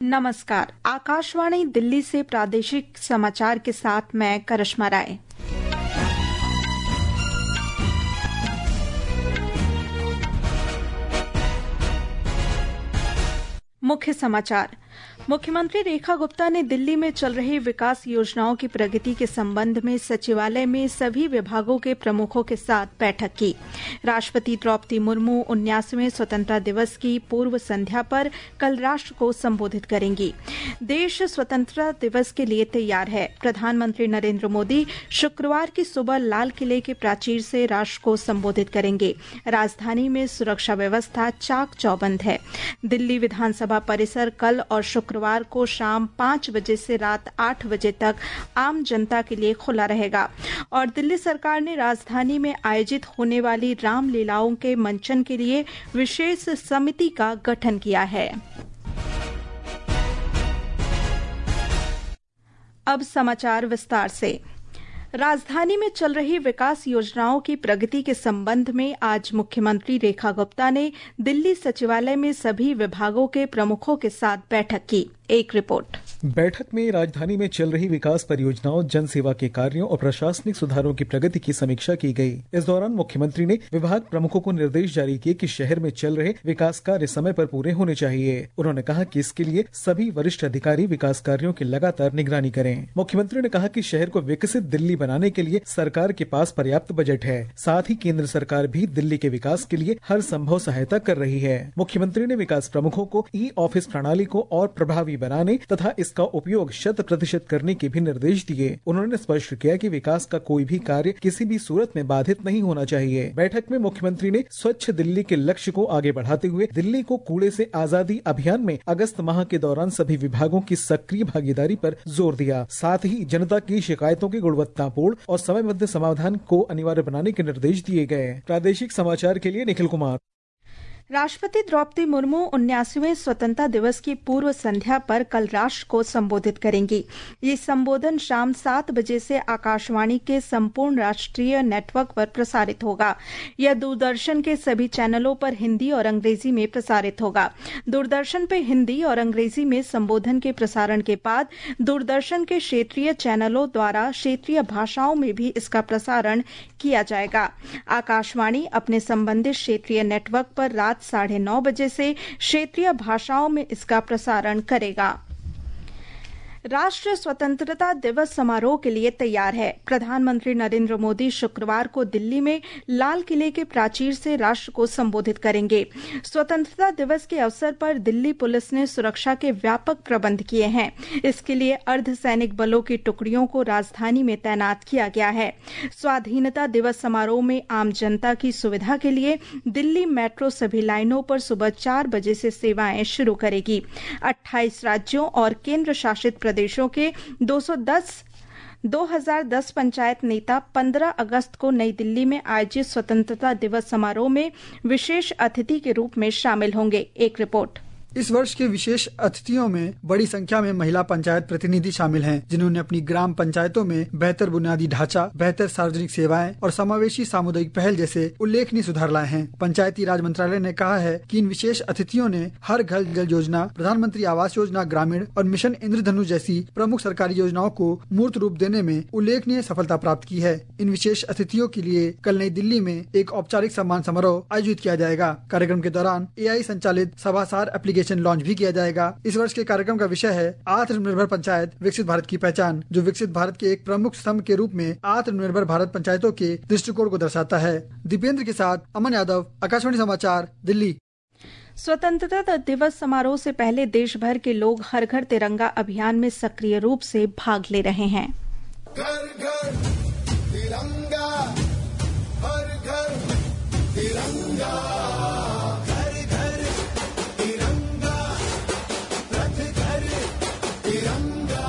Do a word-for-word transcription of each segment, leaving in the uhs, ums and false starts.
नमस्कार, आकाशवाणी दिल्ली से प्रादेशिक समाचार के साथ मैं करिश्मा राय। मुख्य समाचार। मुख्यमंत्री रेखा गुप्ता ने दिल्ली में चल रही विकास योजनाओं की प्रगति के संबंध में सचिवालय में सभी विभागों के प्रमुखों के साथ बैठक की। राष्ट्रपति द्रौपदी मुर्मू उन्यासवें स्वतंत्रता दिवस की पूर्व संध्या पर कल राष्ट्र को संबोधित करेंगी। देश स्वतंत्रता दिवस के लिए तैयार है। प्रधानमंत्री नरेंद्र मोदी शुक्रवार की सुबह लाल किले के प्राचीर से राष्ट्र को संबोधित करेंगे। राजधानी में सुरक्षा व्यवस्था चाक चौबंद है। दिल्ली विधानसभा परिसर कल और शुक्रवार को शाम पांच बजे से रात आठ बजे तक आम जनता के लिए खुला रहेगा और दिल्ली सरकार ने राजधानी में आयोजित होने वाली रामलीलाओं के मंचन के लिए विशेष समिति का गठन किया है। अब समाचार विस्तार से। राजधानी में चल रही विकास योजनाओं की प्रगति के संबंध में आज मुख्यमंत्री रेखा गुप्ता ने दिल्ली सचिवालय में सभी विभागों के प्रमुखों के साथ बैठक की। एक रिपोर्ट। बैठक में राजधानी में चल रही विकास परियोजनाओं, जन सेवा के कार्यों और प्रशासनिक सुधारों की प्रगति की समीक्षा की गई। इस दौरान मुख्यमंत्री ने विभाग प्रमुखों को निर्देश जारी किए कि शहर में चल रहे विकास कार्य समय पर पूरे होने चाहिए। उन्होंने कहा कि इसके लिए सभी वरिष्ठ अधिकारी विकास कार्यों की लगातार निगरानी करें। मुख्यमंत्री ने कहा कि शहर को विकसित दिल्ली बनाने के लिए सरकार के पास पर्याप्त बजट है। साथ ही केंद्र सरकार भी दिल्ली के विकास के लिए हर संभव सहायता कर रही है। मुख्यमंत्री ने विकास प्रमुखों को ई ऑफिस प्रणाली को और प्रभावी बनाने तथा इसका उपयोग शत प्रतिशत करने के भी निर्देश दिए। उन्होंने स्पष्ट किया कि विकास का कोई भी कार्य किसी भी सूरत में बाधित नहीं होना चाहिए। बैठक में मुख्यमंत्री ने स्वच्छ दिल्ली के लक्ष्य को आगे बढ़ाते हुए दिल्ली को कूड़े से आजादी अभियान में अगस्त माह के दौरान सभी विभागों की सक्रिय भागीदारी पर जोर दिया। साथ ही जनता की शिकायतों के गुणवत्तापूर्ण और समयबद्ध समाधान को अनिवार्य बनाने के निर्देश दिए गए। प्रादेशिक समाचार के लिए निखिल कुमार। राष्ट्रपति द्रौपदी मुर्मू उन्यासवें स्वतंत्रता दिवस की पूर्व संध्या पर कल राष्ट्र को संबोधित करेंगी। ये संबोधन शाम सात बजे से आकाशवाणी के संपूर्ण राष्ट्रीय नेटवर्क पर प्रसारित होगा। यह दूरदर्शन के सभी चैनलों पर हिंदी और अंग्रेजी में प्रसारित होगा। दूरदर्शन पर हिंदी और अंग्रेजी में संबोधन के प्रसारण के बाद दूरदर्शन के क्षेत्रीय चैनलों द्वारा क्षेत्रीय भाषाओं में भी इसका प्रसारण किया जाएगा। आकाशवाणी अपने संबंधित क्षेत्रीय नेटवर्क पर रात साढ़े नौ बजे से क्षेत्रीय भाषाओं में इसका प्रसारण करेगा। राष्ट्र स्वतंत्रता दिवस समारोह के लिए तैयार है। प्रधानमंत्री नरेंद्र मोदी शुक्रवार को दिल्ली में लाल किले के प्राचीर से राष्ट्र को संबोधित करेंगे। स्वतंत्रता दिवस के अवसर पर दिल्ली पुलिस ने सुरक्षा के व्यापक प्रबंध किए हैं। इसके लिए अर्धसैनिक बलों की टुकड़ियों को राजधानी में तैनात किया गया है। स्वाधीनता दिवस समारोह में आम जनता की सुविधा के लिए दिल्ली मेट्रो सभी लाइनों पर सुबह चार बजे से सेवाएं शुरू करेगी। अट्ठाईस राज्यों और केंद्र शासित प्रदेशों के दो सौ दस दो हज़ार दस पंचायत नेता पंद्रह अगस्त को नई दिल्ली में आयोजित स्वतंत्रता दिवस समारोह में विशेष अतिथि के रूप में शामिल होंगे। एक रिपोर्ट। इस वर्ष के विशेष अतिथियों में बड़ी संख्या में महिला पंचायत प्रतिनिधि शामिल हैं, जिन्होंने अपनी ग्राम पंचायतों में बेहतर बुनियादी ढांचा, बेहतर सार्वजनिक सेवाएं और समावेशी सामुदायिक पहल जैसे उल्लेखनीय सुधार लाए हैं। पंचायती राज मंत्रालय ने कहा है कि इन विशेष अतिथियों ने हर घर जल योजना, प्रधानमंत्री आवास योजना ग्रामीण और मिशन इंद्रधनुष जैसी प्रमुख सरकारी योजनाओं को मूर्त रूप देने में उल्लेखनीय सफलता प्राप्त की है। इन विशेष अतिथियों के लिए कल नई दिल्ली में एक औपचारिक सम्मान समारोह आयोजित किया जाएगा। कार्यक्रम के दौरान ए आई संचालित सभासार एप्लीकेशन लॉन्च भी किया जाएगा। इस वर्ष के कार्यक्रम का विषय है आत्मनिर्भर पंचायत, विकसित भारत की पहचान, जो विकसित भारत के एक प्रमुख स्तंभ के रूप में आत्मनिर्भर भारत पंचायतों के दृष्टिकोण को दर्शाता है। दीपेंद्र के साथ अमन यादव, आकाशवाणी समाचार, दिल्ली। स्वतंत्रता दिवस समारोह से पहले देश भर के लोग हर घर तिरंगा अभियान में सक्रिय रूप से भाग ले रहे हैं। घर घर तिरंगा, हर घर तिरंगा, घर घर तिरंगा, रथ घर तिरंगा।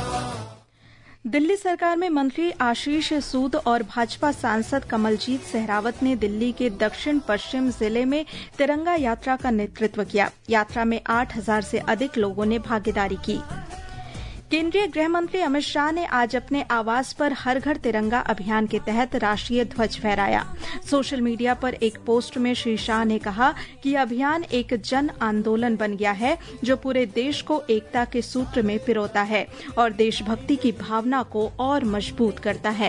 दिल्ली सरकार में मंत्री आशीष सूद और भाजपा सांसद कमलजीत सहरावत ने दिल्ली के दक्षिण पश्चिम जिले में तिरंगा यात्रा का नेतृत्व किया। यात्रा में आठ हज़ार से अधिक लोगों ने भागीदारी की। केंद्रीय गृह मंत्री अमित शाह ने आज अपने आवास पर हर घर तिरंगा अभियान के तहत राष्ट्रीय ध्वज फहराया। सोशल मीडिया पर एक पोस्ट में श्री शाह ने कहा कि यह अभियान एक जन आंदोलन बन गया है जो पूरे देश को एकता के सूत्र में पिरोता है और देशभक्ति की भावना को और मजबूत करता है।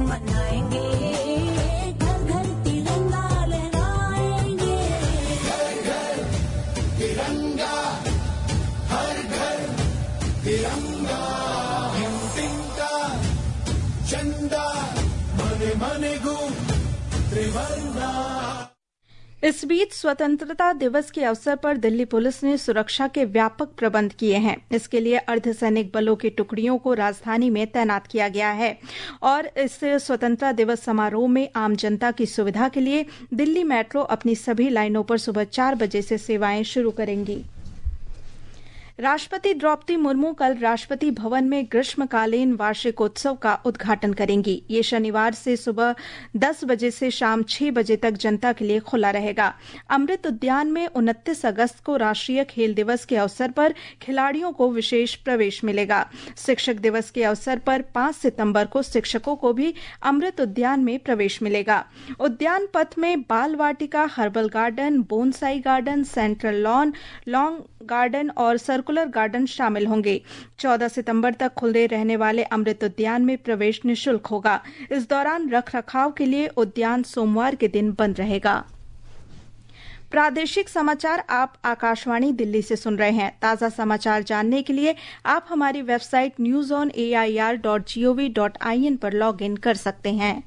इस बीच स्वतंत्रता दिवस के अवसर पर दिल्ली पुलिस ने सुरक्षा के व्यापक प्रबंध किए हैं। इसके लिए अर्धसैनिक बलों की टुकड़ियों को राजधानी में तैनात किया गया है और इस स्वतंत्रता दिवस समारोह में आम जनता की सुविधा के लिए दिल्ली मेट्रो अपनी सभी लाइनों पर सुबह चार बजे से सेवाएं शुरू करेंगी। राष्ट्रपति द्रौपदी मुर्मू कल राष्ट्रपति भवन में ग्रीष्मकालीन वार्षिकोत्सव का उद्घाटन करेंगी। ये शनिवार से सुबह दस बजे से शाम छह बजे तक जनता के लिए खुला रहेगा। अमृत उद्यान में उनतीस अगस्त को राष्ट्रीय खेल दिवस के अवसर पर खिलाड़ियों को विशेष प्रवेश मिलेगा। शिक्षक दिवस के अवसर पर पांच सितंबर को शिक्षकों को भी अमृत उद्यान में प्रवेश मिलेगा। उद्यान पथ में बाल वाटिका, herbal garden, bonsai garden, central lawn, long garden और सर्कुलर गार्डन शामिल होंगे। चौदह सितंबर तक खुले रहने वाले अमृत उद्यान में प्रवेश निःशुल्क होगा। इस दौरान रखरखाव के लिए उद्यान सोमवार के दिन बंद रहेगा। प्रादेशिक समाचार आप आकाशवाणी दिल्ली से सुन रहे हैं। ताजा समाचार जानने के लिए आप हमारी website news on A I R dot G O V dot I N पर लॉग इन कर सकते हैं।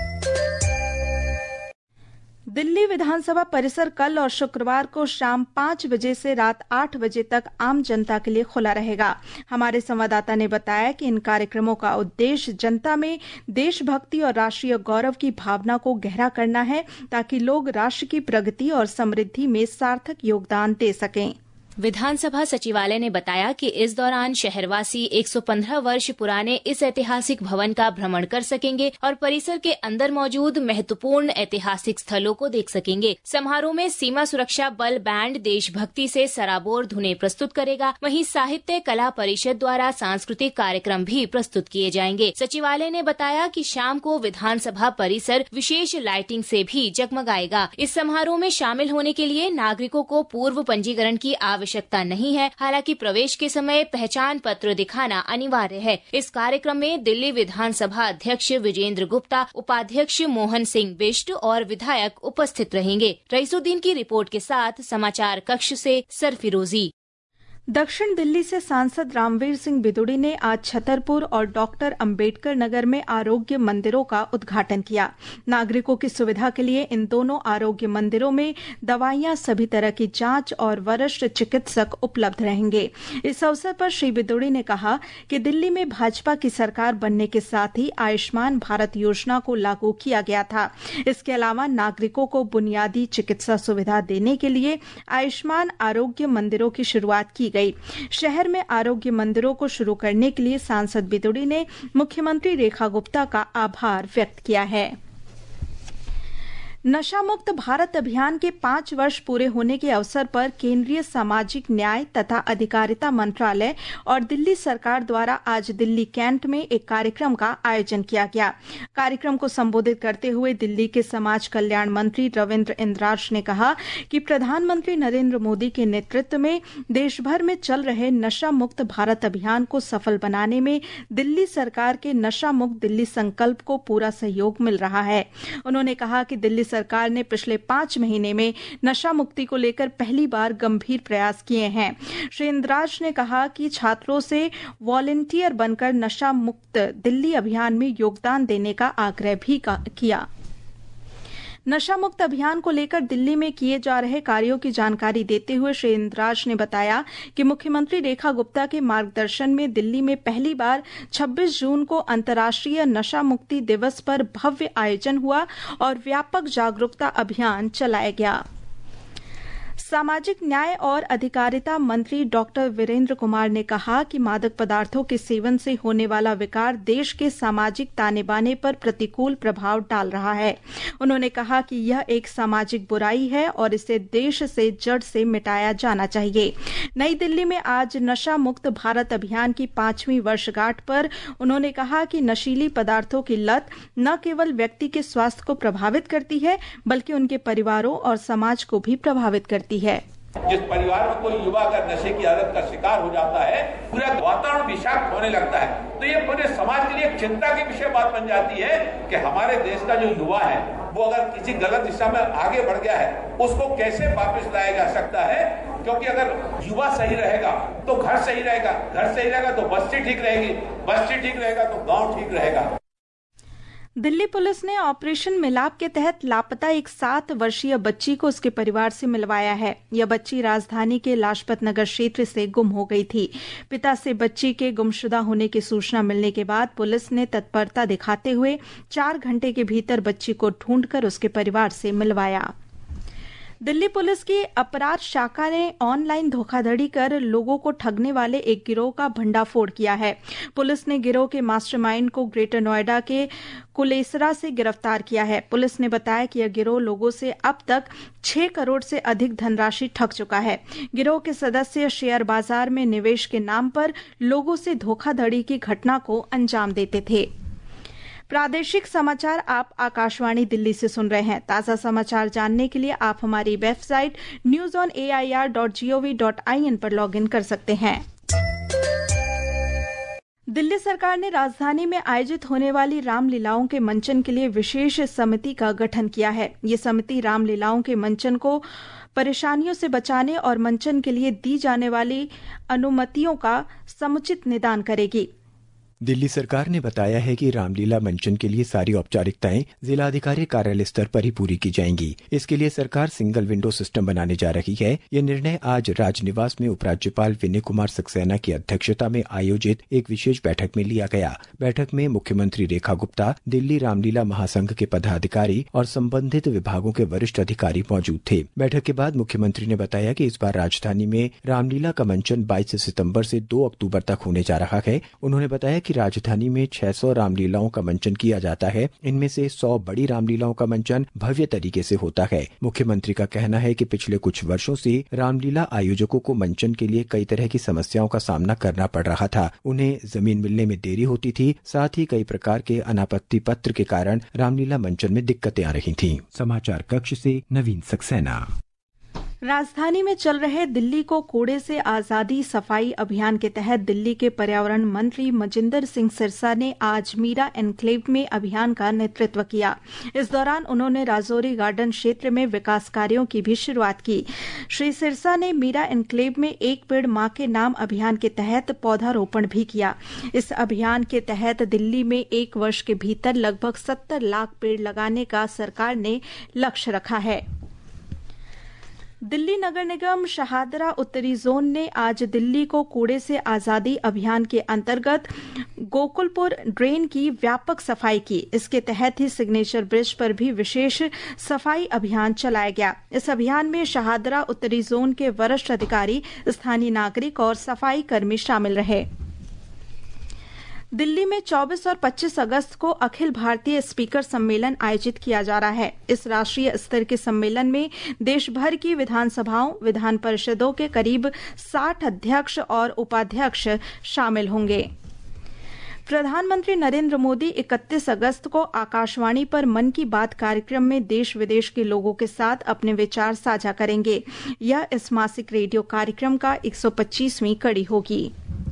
दिल्ली विधानसभा परिसर कल और शुक्रवार को शाम पांच बजे से रात आठ बजे तक आम जनता के लिए खुला रहेगा। हमारे संवाददाता ने बताया कि इन कार्यक्रमों का उद्देश्य जनता में देशभक्ति और राष्ट्रीय गौरव की भावना को गहरा करना है ताकि लोग राष्ट्र की प्रगति और समृद्धि में सार्थक योगदान दे सकें। विधानसभा सचिवालय ने बताया कि इस दौरान शहरवासी एक सौ पंद्रह वर्ष पुराने इस ऐतिहासिक भवन का भ्रमण कर सकेंगे और परिसर के अंदर मौजूद महत्वपूर्ण ऐतिहासिक स्थलों को देख सकेंगे। समारोह में सीमा सुरक्षा बल बैंड देशभक्ति से सराबोर धुनें प्रस्तुत करेगा। वहीं साहित्य कला परिषद द्वारा सांस्कृतिक कार्यक्रम भी प्रस्तुत किए जाएंगे। सचिवालय ने बताया कि शाम को विधानसभा परिसर विशेष लाइटिंग से भी जगमगाएगा। इस समारोह में शामिल होने के लिए नागरिकों को पूर्व पंजीकरण की आवश्यकता नहीं है। हालांकि प्रवेश के समय पहचान पत्र दिखाना अनिवार्य है। इस कार्यक्रम में दिल्ली विधानसभा अध्यक्ष विजेंद्र गुप्ता, उपाध्यक्ष मोहन सिंह बिष्ट और विधायक उपस्थित रहेंगे। रईसुद्दीन की रिपोर्ट के साथ समाचार कक्ष से सरफिरोजी। दक्षिण दिल्ली से सांसद रामवीर सिंह बिदुड़ी ने आज छतरपुर और डॉक्टर अंबेडकर नगर में आरोग्य मंदिरों का उद्घाटन किया। नागरिकों की सुविधा के लिए इन दोनों आरोग्य मंदिरों में दवाइयां, सभी तरह की जांच और वरिष्ठ चिकित्सक उपलब्ध रहेंगे। इस अवसर पर श्री बिदुड़ी ने कहा कि दिल्ली में भाजपा की सरकार बनने के साथ ही आयुष्मान भारत योजना को लागू किया गया था। इसके अलावा नागरिकों को बुनियादी चिकित्सा सुविधा देने के लिए आयुष्मान आरोग्य मंदिरों की शुरुआत की गई। शहर में आरोग्य मंदिरों को शुरू करने के लिए सांसद बिदुड़ी ने मुख्यमंत्री रेखा गुप्ता का आभार व्यक्त किया है। नशा मुक्त भारत अभियान के पांच वर्ष पूरे होने के अवसर पर केंद्रीय सामाजिक न्याय तथा अधिकारिता मंत्रालय और दिल्ली सरकार द्वारा आज दिल्ली कैंट में एक कार्यक्रम का आयोजन किया गया। कार्यक्रम को संबोधित करते हुए दिल्ली के समाज कल्याण मंत्री रविंद्र इंद्राज ने कहा कि प्रधानमंत्री नरेंद्र मोदी के नेतृत्व में देश भर में चल रहे नशा मुक्त भारत अभियान को सफल बनाने में दिल्ली सरकार के नशा मुक्त दिल्ली संकल्प को पूरा सहयोग मिल रहा है। उन्होंने कहा कि दिल्ली सरकार ने पिछले पांच महीने में नशा मुक्ति को लेकर पहली बार गंभीर प्रयास किए हैं। श्री इंद्राज ने कहा कि छात्रों से वॉलंटियर बनकर नशा मुक्त दिल्ली अभियान में योगदान देने का आग्रह भी किया। नशा मुक्त अभियान को लेकर दिल्ली में किए जा रहे कार्यों की जानकारी देते हुए श्री इंद्राज ने बताया कि मुख्यमंत्री रेखा गुप्ता के मार्गदर्शन में दिल्ली में पहली बार छब्बीस जून को अंतर्राष्ट्रीय नशा मुक्ति दिवस पर भव्य आयोजन हुआ और व्यापक जागरूकता अभियान चलाया गया। सामाजिक न्याय और अधिकारिता मंत्री डॉक्टर वीरेंद्र कुमार ने कहा कि मादक पदार्थों के सेवन से होने वाला विकार देश के सामाजिक ताने बाने पर प्रतिकूल प्रभाव डाल रहा है। उन्होंने कहा कि यह एक सामाजिक बुराई है और इसे देश से जड़ से मिटाया जाना चाहिए। नई दिल्ली में आज नशा मुक्त भारत अभियान की पांचवीं वर्षगांठ पर उन्होंने कहा कि नशीली पदार्थों की लत न केवल व्यक्ति के स्वास्थ्य को प्रभावित करती है बल्कि उनके परिवारों और समाज को भी प्रभावित करती है। जिस परिवार में कोई युवा अगर नशे की आदत का शिकार हो जाता है, पूरा वातावरण विषाक्त होने लगता है, तो ये पूरे समाज के लिए एक चिंता की विषय बात बन जाती है कि हमारे देश का जो युवा है वो अगर किसी गलत दिशा में आगे बढ़ गया है, उसको कैसे वापस लाया जा सकता है। क्योंकि अगर युवा सही रहेगा तो घर सही रहेगा, घर सही रहेगा तो बस्ती ठीक रहेगी, बस्ती ठीक रहेगा तो गाँव ठीक रहेगा। दिल्ली पुलिस ने ऑपरेशन मिलाप के तहत लापता एक सात वर्षीय बच्ची को उसके परिवार से मिलवाया है। यह बच्ची राजधानी के लाजपत नगर क्षेत्र से गुम हो गई थी। पिता से बच्ची के गुमशुदा होने की सूचना मिलने के बाद पुलिस ने तत्परता दिखाते हुए चार घंटे के भीतर बच्ची को ढूंढकर उसके परिवार से मिलवाया। दिल्ली पुलिस की अपराध शाखा ने ऑनलाइन धोखाधड़ी कर लोगों को ठगने वाले एक गिरोह का भंडाफोड़ किया है। पुलिस ने गिरोह के मास्टरमाइंड को ग्रेटर नोएडा के कुलेसरा से गिरफ्तार किया है। पुलिस ने बताया कि यह गिरोह लोगों से अब तक छह करोड़ से अधिक धनराशि ठग चुका है। गिरोह के सदस्य शेयर बाजार में निवेश के नाम पर लोगों से धोखाधड़ी की घटना को अंजाम देते थे। प्रादेशिक समाचार आप आकाशवाणी दिल्ली से सुन रहे हैं। ताज़ा समाचार जानने के लिए आप हमारी website news on A I R dot G O V dot I N पर लॉग इन कर सकते हैं। दिल्ली सरकार ने राजधानी में आयोजित होने वाली रामलीलाओं के मंचन के लिए विशेष समिति का गठन किया है। ये समिति रामलीलाओं के मंचन को परेशानियों से बचाने और मंचन के लिए दी जाने वाली अनुमतियों का समुचित निदान करेगी। दिल्ली सरकार ने बताया है कि रामलीला मंचन के लिए सारी औपचारिकताएं जिलाधिकारी कार्यालय स्तर पर ही पूरी की जाएंगी। इसके लिए सरकार सिंगल विंडो सिस्टम बनाने जा रही है। यह निर्णय आज राजनिवास में उपराज्यपाल विनय कुमार सक्सेना की अध्यक्षता में आयोजित एक विशेष बैठक में लिया गया। बैठक में मुख्यमंत्री रेखा गुप्ता, दिल्ली रामलीला महासंघ के पदाधिकारी और संबंधित विभागों के वरिष्ठ अधिकारी मौजूद थे। बैठक के बाद मुख्यमंत्री ने बताया कि इस बार राजधानी में रामलीला का मंचन बाईस सितम्बर से दो अक्टूबर तक होने जा रहा है। उन्होंने बताया कि राजधानी में छह सौ रामलीलाओं का मंचन किया जाता है। इनमें से सौ बड़ी रामलीलाओं का मंचन भव्य तरीके से होता है। मुख्यमंत्री का कहना है कि पिछले कुछ वर्षों से रामलीला आयोजकों को मंचन के लिए कई तरह की समस्याओं का सामना करना पड़ रहा था। उन्हें जमीन मिलने में देरी होती थी, साथ ही कई प्रकार के अनापत्ति पत्र के कारण रामलीला मंचन में दिक्कतें आ रही थीं। समाचार कक्ष से नवीन सक्सेना। राजधानी में चल रहे दिल्ली को कूड़े से आजादी सफाई अभियान के तहत दिल्ली के पर्यावरण मंत्री मजिंदर सिंह सिरसा ने आज मीरा एन्क्लेव में अभियान का नेतृत्व किया। इस दौरान उन्होंने राजौरी गार्डन क्षेत्र में विकास कार्यों की भी शुरुआत की। श्री सिरसा ने मीरा एन्क्लेव में एक पेड़ मां के नाम अभियान के तहत पौधारोपण भी किया। इस अभियान के तहत दिल्ली में एक वर्ष के भीतर लगभग सत्तर लाख पेड़ लगाने का सरकार ने लक्ष्य रखा है। दिल्ली नगर निगम शहादरा उत्तरी जोन ने आज दिल्ली को कूड़े से आजादी अभियान के अंतर्गत गोकुलपुर ड्रेन की व्यापक सफाई की। इसके तहत ही सिग्नेचर ब्रिज पर भी विशेष सफाई अभियान चलाया गया। इस अभियान में शहादरा उत्तरी जोन के वरिष्ठ अधिकारी, स्थानीय नागरिक और सफाई कर्मी शामिल रहे। दिल्ली में चौबीस और पच्चीस अगस्त को अखिल भारतीय स्पीकर सम्मेलन आयोजित किया जा रहा है। इस राष्ट्रीय स्तर के सम्मेलन में देश भर की विधानसभाओं, विधान परिषदों के करीब साठ अध्यक्ष और उपाध्यक्ष शामिल होंगे। प्रधानमंत्री नरेंद्र मोदी इकतीस अगस्त को आकाशवाणी पर मन की बात कार्यक्रम में देश विदेश के लोगों के साथ अपने विचार साझा करेंगे। यह इस मासिक रेडियो कार्यक्रम का एक सौ पच्चीसवीं कड़ी होगी।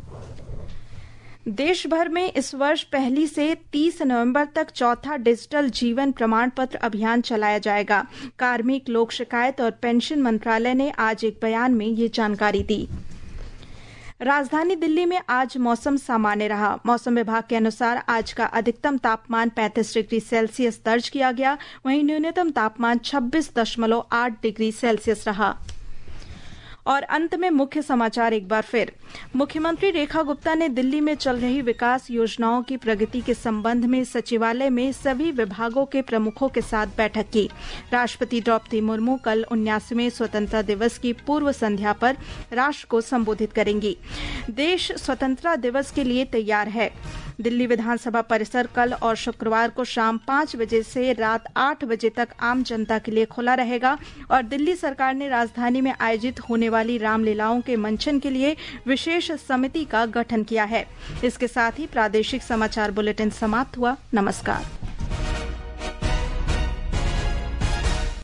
देश भर में इस वर्ष पहली से तीस नवंबर तक चौथा डिजिटल जीवन प्रमाण पत्र अभियान चलाया जाएगा। कार्मिक, लोक शिकायत और पेंशन मंत्रालय ने आज एक बयान में ये जानकारी दी। राजधानी दिल्ली में आज मौसम सामान्य रहा। मौसम विभाग के अनुसार आज का अधिकतम तापमान पैंतीस डिग्री सेल्सियस दर्ज किया गया, वहीं न्यूनतम तापमान छब्बीस दशमलव आठ डिग्री सेल्सियस रहा। और अंत में मुख्य समाचार एक बार फिर। मुख्यमंत्री रेखा गुप्ता ने दिल्ली में चल रही विकास योजनाओं की प्रगति के संबंध में सचिवालय में सभी विभागों के प्रमुखों के साथ बैठक की। राष्ट्रपति द्रौपदी मुर्मू कल उन्यासीवें स्वतंत्रता दिवस की पूर्व संध्या पर राष्ट्र को संबोधित करेंगी। देश स्वतंत्रता दिवस के लिए तैयार है। दिल्ली विधानसभा परिसर कल और शुक्रवार को शाम पाँच बजे से रात आठ बजे तक आम जनता के लिए खुला रहेगा और दिल्ली सरकार ने राजधानी में आयोजित होने वाली रामलीलाओं के मंचन के लिए विशेष समिति का गठन किया है। इसके साथ ही प्रादेशिक समाचार बुलेटिन समाप्त हुआ। नमस्कार।